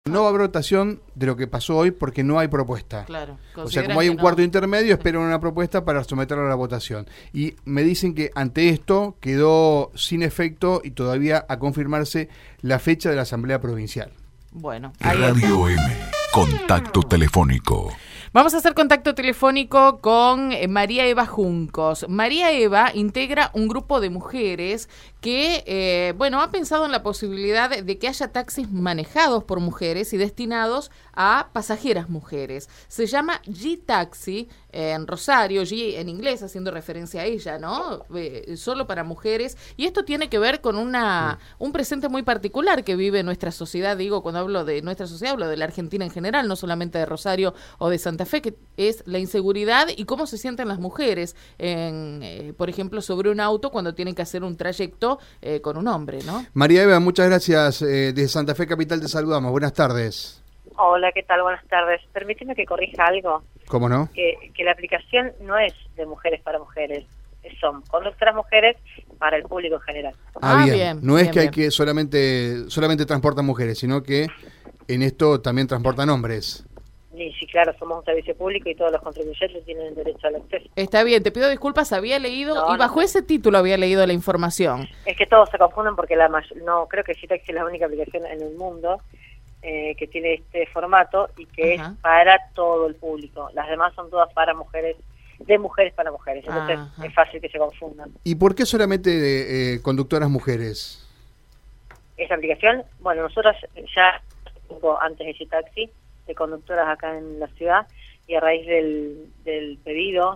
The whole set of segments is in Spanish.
No va a haber votación de lo que pasó hoy porque no hay propuesta. Claro. O sea, como hay un cuarto intermedio, esperan una propuesta para someterla a la votación. Y me dicen que ante esto quedó sin efecto y todavía a confirmarse la fecha de la Asamblea Provincial. Bueno, Radio M, contacto telefónico. Vamos a hacer contacto telefónico con María Eva Juncos. María Eva integra un grupo de mujeres que, ha pensado en la posibilidad de que haya taxis manejados por mujeres y destinados a pasajeras mujeres. Se llama G-Taxi en Rosario, G en inglés, haciendo referencia a ella, ¿no? Solo para mujeres. Y esto tiene que ver con un presente muy particular que vive nuestra sociedad. Digo, cuando hablo de nuestra sociedad, hablo de la Argentina en general, no solamente de Rosario o de Santa Fe, que es la inseguridad y cómo se sienten las mujeres, por ejemplo, sobre un auto cuando tienen que hacer un trayecto con un hombre, ¿no? María Eva, muchas gracias. Desde Santa Fe Capital te saludamos. Buenas tardes. Hola, ¿qué tal? Buenas tardes. Permíteme que corrija algo. ¿Cómo no? Que la aplicación no es de mujeres para mujeres. Son conductoras mujeres para el público en general. Bien. No es que hay que solamente transportan mujeres, sino que en esto también transportan hombres. Sí, claro, somos un servicio público y todos los contribuyentes tienen derecho al acceso. Está bien, te pido disculpas, había leído, y bajo ese título había leído la información. Es que todos se confunden porque no creo que G-Taxi es la única aplicación en el mundo que tiene este formato y que es para todo el público. Las demás son todas para mujeres, de mujeres para mujeres, entonces es fácil que se confundan. ¿Y por qué solamente de conductoras mujeres? Esa aplicación, bueno, nosotros ya antes de G-Taxi, de conductoras acá en la ciudad, y a raíz del pedido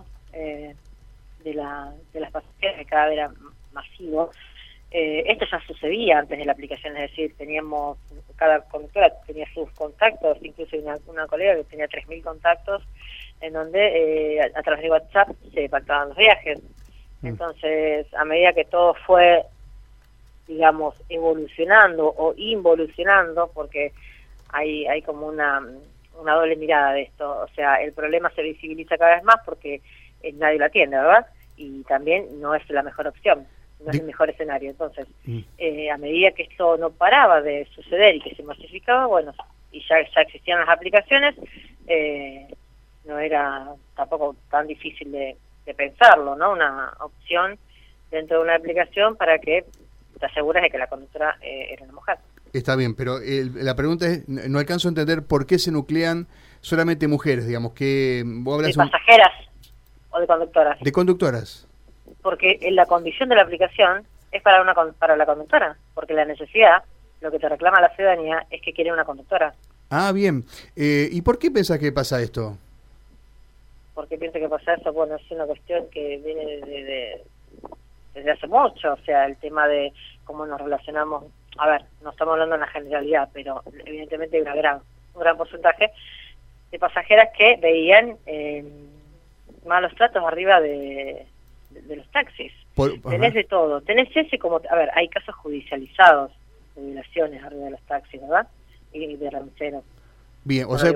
de las pasajeras, que cada vez era masivo, esto ya sucedía antes de la aplicación, es decir, cada conductora tenía sus contactos, incluso una colega que tenía 3.000 contactos, en donde a través de WhatsApp se pactaban los viajes. Entonces, a medida que todo fue, digamos, evolucionando o involucionando, porque hay como una doble mirada de esto, o sea, el problema se visibiliza cada vez más porque nadie lo atiende, ¿verdad? Y también no es la mejor opción, no es el mejor escenario. Entonces, a medida que esto no paraba de suceder y que se masificaba, bueno, y ya existían las aplicaciones, no era tampoco tan difícil de pensarlo, ¿no? Una opción dentro de una aplicación para que te asegures de que la conductora era una mujer. Está bien, pero la pregunta es, no alcanzo a entender por qué se nuclean solamente mujeres, digamos, que vos hablas... ¿De pasajeras o de conductoras? De conductoras. Porque la condición de la aplicación es para la conductora, porque la necesidad, lo que te reclama la ciudadanía, es que quiere una conductora. Ah, bien. ¿Y por qué pensás que pasa esto? ¿Por qué pienso que pasa eso? Bueno, es una cuestión que viene desde hace mucho, o sea, el tema de cómo nos relacionamos. A ver, no estamos hablando en la generalidad, pero evidentemente hay un gran porcentaje de pasajeras que veían malos tratos arriba de los taxis. Tenés de todo, tenés ese como, a ver, hay casos judicializados de violaciones arriba de los taxis, ¿verdad? Y de remiseros. Bien, o sea,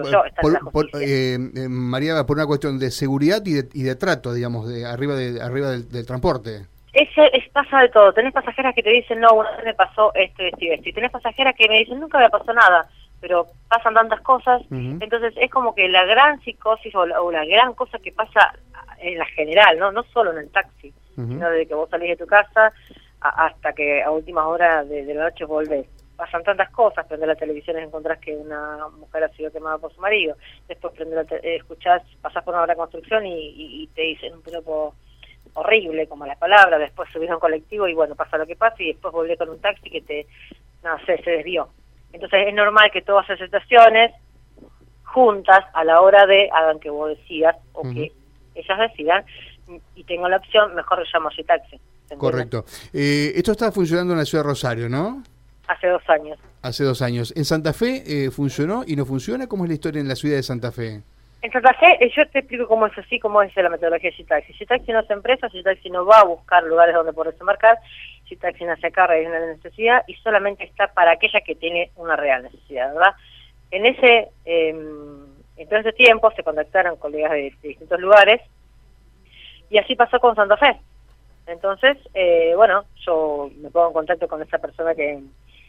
María, por una cuestión de seguridad y de trato, digamos, de arriba del transporte. Pasa de todo. Tenés pasajeras que te dicen, no, una vez me pasó esto, esto y esto. Y tenés pasajeras que me dicen, nunca me pasó nada, pero pasan tantas cosas. Entonces es como que la gran psicosis o la gran cosa que pasa en la general, no solo en el taxi, sino desde que vos salís de tu casa hasta que a últimas horas de la noche volvés. Pasan tantas cosas, prendés la televisión y encontrás que una mujer ha sido quemada por su marido. Después escuchás, pasás por una obra de construcción y te dicen un piropo horrible, como la palabra, después subís a un colectivo y bueno, pasa lo que pasa y después volvés con un taxi que se desvió. Entonces es normal que todas esas situaciones juntas a la hora de hagan que vos decidas o que ellas decidan y tengo la opción, mejor llamo a G-Taxi. Correcto. Esto está funcionando en la ciudad de Rosario, ¿no? Hace 2 años. Hace 2 años. ¿En Santa Fe funcionó y no funciona? ¿Cómo es la historia en la ciudad de Santa Fe? En Santa Fe, yo te explico cómo es la metodología de G-Taxi. G-Taxi no es empresa, G-Taxi no va a buscar lugares donde poder desembarcar, G-Taxi nace acá, raíz de una necesidad, y solamente está para aquella que tiene una real necesidad, ¿verdad? En todo ese tiempo se contactaron colegas de distintos lugares, y así pasó con Santa Fe. Entonces, yo me pongo en contacto con esa persona que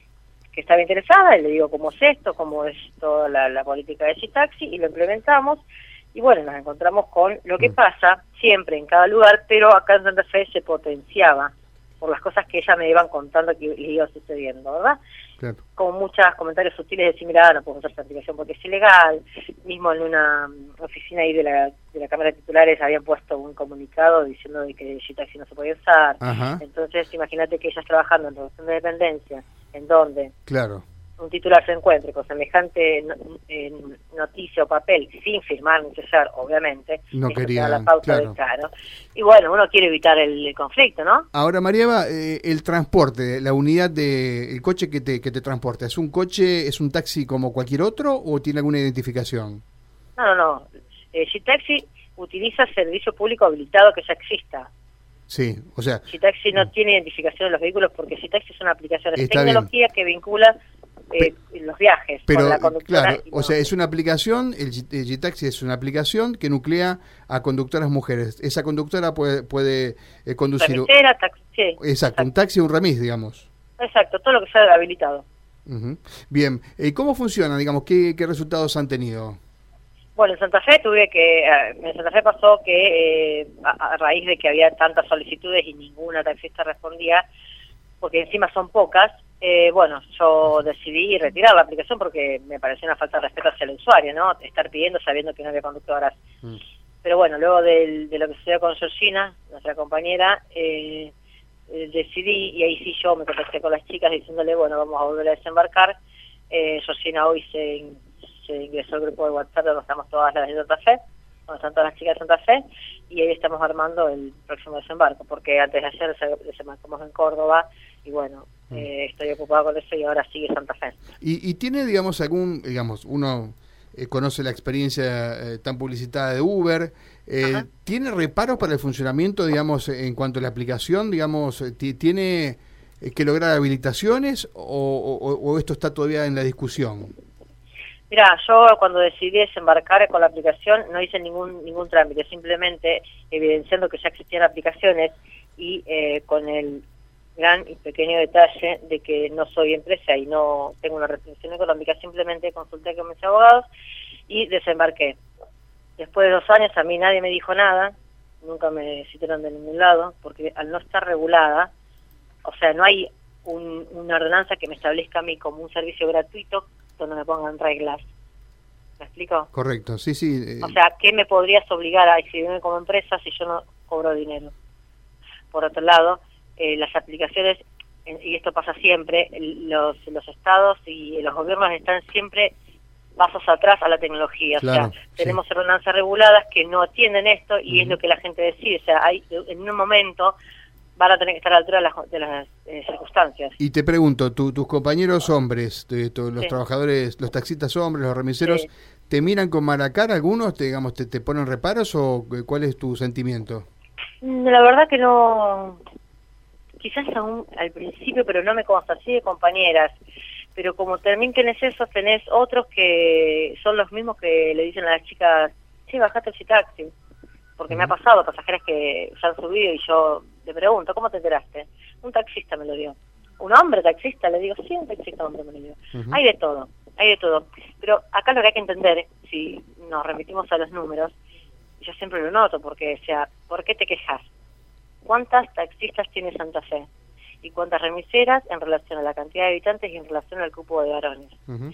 que estaba interesada, y le digo cómo es esto, cómo es toda la política de G-Taxi, y lo implementamos. Y bueno, nos encontramos con lo que pasa siempre en cada lugar, pero acá en Santa Fe se potenciaba por las cosas que ella me iban contando que le iba sucediendo, ¿verdad? Claro. Con muchos comentarios sutiles de decir, mira, no puedo usar esta aplicación porque es ilegal. Mismo en una oficina ahí de la Cámara de Titulares habían puesto un comunicado diciendo de que G-Taxi no se podía usar. Ajá. Entonces, imagínate que ellas trabajando en relación de dependencia, en donde Claro. un titular se encuentre con semejante noticia o papel sin firmar ni sellar, obviamente, No eso te da querían, la pauta claro. del caro. Y bueno, uno quiere evitar el conflicto, ¿no? Ahora, María Eva, el transporte, la unidad el coche que te transporta, ¿es un coche, es un taxi como cualquier otro o tiene alguna identificación? No. G-Taxi utiliza servicio público habilitado que ya exista. Sí, o sea... G-Taxi no tiene identificación de los vehículos porque G-Taxi es una aplicación de Está tecnología que vincula los viajes Pero, con la conductora. claro, y o no. sea, es una aplicación, el G-Taxi es una aplicación que nuclea a conductoras mujeres. Esa conductora puede conducir... Remisera, taxi, sí, Exacto, un taxi o un remis, digamos. Exacto, todo lo que sea habilitado. Ujú. Bien, ¿cómo funciona, digamos, qué resultados han tenido? Bueno, en Santa Fe en Santa Fe pasó que a raíz de que había tantas solicitudes y ninguna taxista respondía, porque encima son pocas, bueno, yo decidí retirar la aplicación porque me pareció una falta de respeto hacia el usuario, ¿no? Estar pidiendo sabiendo que no había conductoras. Pero bueno, luego de lo que sucedió con Georgina, nuestra compañera, decidí, y ahí sí yo me contacté con las chicas diciéndole, bueno, vamos a volver a desembarcar. Georgina hoy se ingresó al grupo de WhatsApp donde estamos todas las de Santa Fe, donde están todas las chicas de Santa Fe, y ahí estamos armando el próximo desembarco, porque antes de ayer desembarcamos en Córdoba, y bueno, estoy ocupada con eso y ahora sigue Santa Fe. ¿Y tiene, digamos, uno conoce la experiencia tan publicitada de Uber, ¿tiene reparos para el funcionamiento, digamos, en cuanto a la aplicación, digamos, tiene que lograr habilitaciones o esto está todavía en la discusión? Mira, yo cuando decidí desembarcar con la aplicación no hice ningún trámite, simplemente evidenciando que ya existían aplicaciones y con el gran y pequeño detalle de que no soy empresa y no tengo una restricción económica, simplemente consulté con mis abogados y desembarqué. Después de 2 años a mí nadie me dijo nada, nunca me citaron de ningún lado, porque al no estar regulada, o sea, no hay una ordenanza que me establezca a mí como un servicio gratuito donde me pongan reglas. ¿Me explico? Correcto, sí. O sea, ¿qué me podrías obligar a inscribirme como empresa si yo no cobro dinero? Por otro lado, las aplicaciones, y esto pasa siempre, los estados y los gobiernos están siempre pasos atrás a la tecnología. Claro, o sea, tenemos ordenanzas reguladas que no atienden esto y es lo que la gente decide. O sea, en un momento van a tener que estar a la altura de las circunstancias. Y te pregunto, tus compañeros hombres, los trabajadores, los taxistas hombres, los remiseros, ¿te miran con mala cara algunos? ¿Te ponen reparos o cuál es tu sentimiento? La verdad que no, quizás aún al principio, pero no me consta, así de compañeras. Pero como también tenés esos, tenés otros que son los mismos que le dicen a las chicas, sí, bajate el G-Taxi. Porque me ha pasado pasajeras que se han subido y yo le pregunto, ¿cómo te enteraste? Un taxista me lo dio. ¿Un hombre taxista? Le digo, sí, un taxista hombre me lo dio. Hay de todo. Pero acá lo que hay que entender, si nos remitimos a los números, yo siempre lo noto, porque, o sea, ¿por qué te quejas? ¿Cuántas taxistas tiene Santa Fe? ¿Y cuántas remiseras en relación a la cantidad de habitantes y en relación al cupo de varones?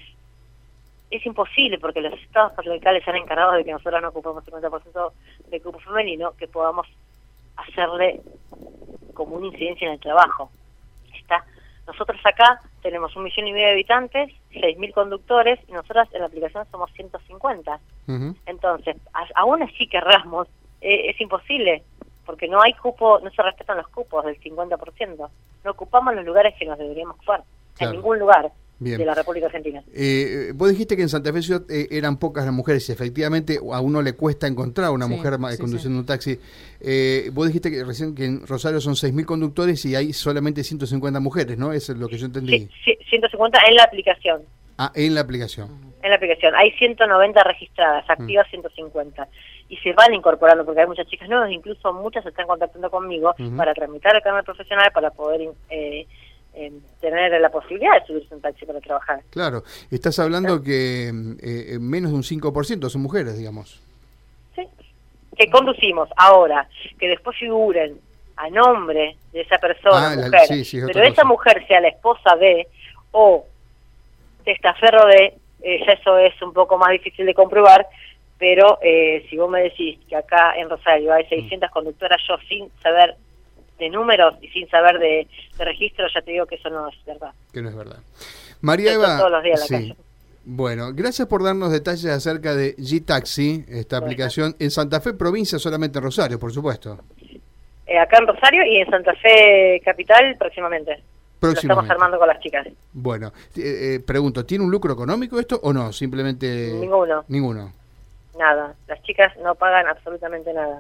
Es imposible, porque los estados patriarcales se han encargado de que nosotros no ocupemos 50% de cupo femenino, que podamos hacerle como una incidencia en el trabajo. Nosotros acá tenemos 1,5 millones de habitantes, 6.000 conductores, y nosotras en la aplicación somos 150. Entonces, aún así querramos, es imposible, porque no hay cupo, no se respetan los cupos del 50%. No ocupamos los lugares que nos deberíamos ocupar, en ningún lugar. Bien. De la República Argentina. Vos dijiste que en Santa Fe Ciudad eran pocas las mujeres y efectivamente a uno le cuesta encontrar una mujer conduciendo un taxi. Vos dijiste que recién que en Rosario son 6.000 conductores y hay solamente 150 mujeres, ¿no? Eso es lo que yo entendí. Sí, 150 en la aplicación. Ah, en la aplicación. En la aplicación. Hay 190 registradas, activas 150. Y se van incorporando porque hay muchas chicas nuevas, incluso muchas se están contactando conmigo para tramitar el carnet profesional, para poder tener la posibilidad de subirse un taxi para trabajar. Claro, estás hablando que menos de un 5% son mujeres, digamos. Sí, que conducimos. Ahora, que después figuren a nombre de esa persona, mujer, sí, pero esa mujer sea la esposa de, o testaferro de, ya eso es un poco más difícil de comprobar, pero si vos me decís que acá en Rosario hay 600 conductoras, yo sin saber de números y sin saber de registro, ya te digo que eso no es verdad. Que no es verdad. María Eva, todos los días en la calle. Bueno, gracias por darnos detalles acerca de G-Taxi, esta aplicación en Santa Fe, provincia, solamente en Rosario, por supuesto. Acá en Rosario y en Santa Fe Capital próximamente. Lo estamos armando con las chicas. Bueno, pregunto, ¿tiene un lucro económico esto o no? Simplemente... Ninguno. Nada, las chicas no pagan absolutamente nada.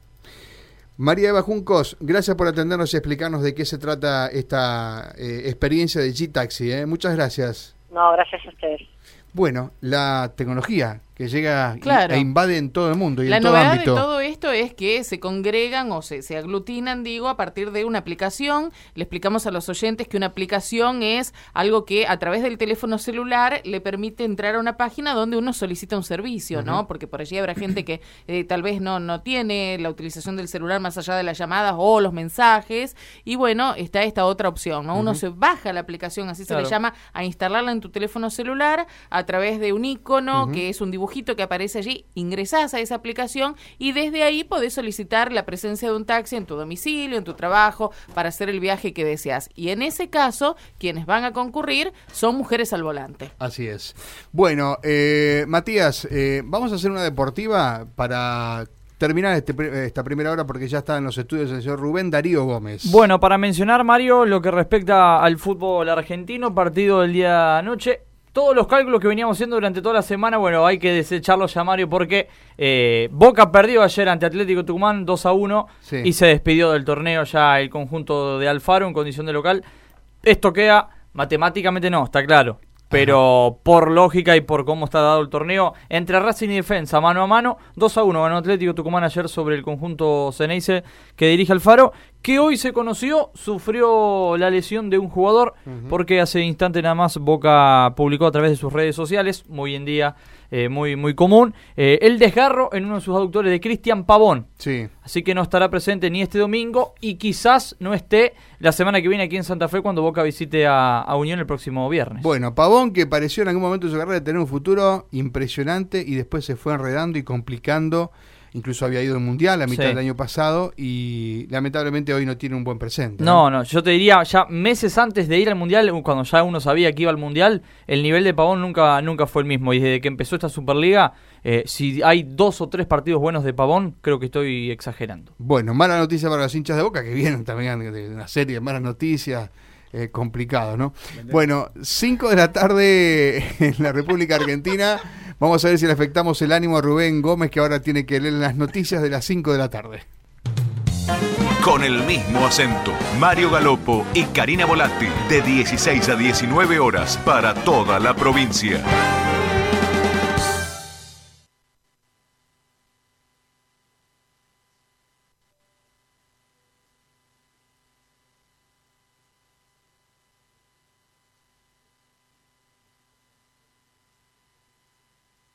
María Eva Juncos, gracias por atendernos y explicarnos de qué se trata esta experiencia de G-Taxi. Muchas gracias. No, gracias a ustedes. Bueno, la tecnología que llega claro. e invade en todo el mundo y la en todo novedad ámbito. De todo esto es que se congregan o se aglutinan, a partir de una aplicación. Le explicamos a los oyentes que una aplicación es algo que a través del teléfono celular le permite entrar a una página donde uno solicita un servicio, ¿no? Porque por allí habrá gente que tal vez no tiene la utilización del celular más allá de las llamadas o los mensajes. Y bueno, está esta otra opción, ¿no? Uno se baja la aplicación, así se le llama, a instalarla en tu teléfono celular a través de un icono que es un dibujito que aparece allí, ingresás a esa aplicación y desde ahí podés solicitar la presencia de un taxi en tu domicilio, en tu trabajo, para hacer el viaje que deseas. Y en ese caso, quienes van a concurrir son mujeres al volante. Así es. Bueno, Matías, vamos a hacer una deportiva para terminar esta primera hora porque ya está en los estudios el señor Rubén Darío Gómez. Bueno, para mencionar, Mario, lo que respecta al fútbol argentino, partido del día de anoche, todos los cálculos que veníamos haciendo durante toda la semana, bueno, hay que desecharlos ya, Mario, porque Boca perdió ayer ante Atlético Tucumán 2-1 y se despidió del torneo ya el conjunto de Alfaro en condición de local. Esto queda, matemáticamente no, está claro, pero por lógica y por cómo está dado el torneo, entre Racing y Defensa, mano a mano, 2-1 ganó Atlético Tucumán ayer sobre el conjunto Ceneice que dirige Alfaro, que hoy se conoció, sufrió la lesión de un jugador, porque hace instante nada más Boca publicó a través de sus redes sociales, muy en día, muy común, el desgarro en uno de sus aductores de Cristian Pavón. Sí. Así que no estará presente ni este domingo y quizás no esté la semana que viene aquí en Santa Fe cuando Boca visite a Unión el próximo viernes. Bueno, Pavón, que pareció en algún momento de su carrera tener un futuro impresionante y después se fue enredando y complicando. Incluso había ido al Mundial a mitad del año pasado y lamentablemente hoy no tiene un buen presente. No, yo te diría, ya meses antes de ir al Mundial, cuando ya uno sabía que iba al Mundial, el nivel de Pavón nunca fue el mismo. Y desde que empezó esta Superliga, si hay 2 o 3 partidos buenos de Pavón, creo que estoy exagerando. Bueno, mala noticia para los hinchas de Boca, que vienen también de una serie de malas noticias. Complicado, ¿no? Bueno, 5 de la tarde en la República Argentina. Vamos a ver si le afectamos el ánimo a Rubén Gómez, que ahora tiene que leer las noticias de las 5 de la tarde. Con el mismo acento, Mario Galopo y Karina Volatti, de 16 a 19 horas para toda la provincia.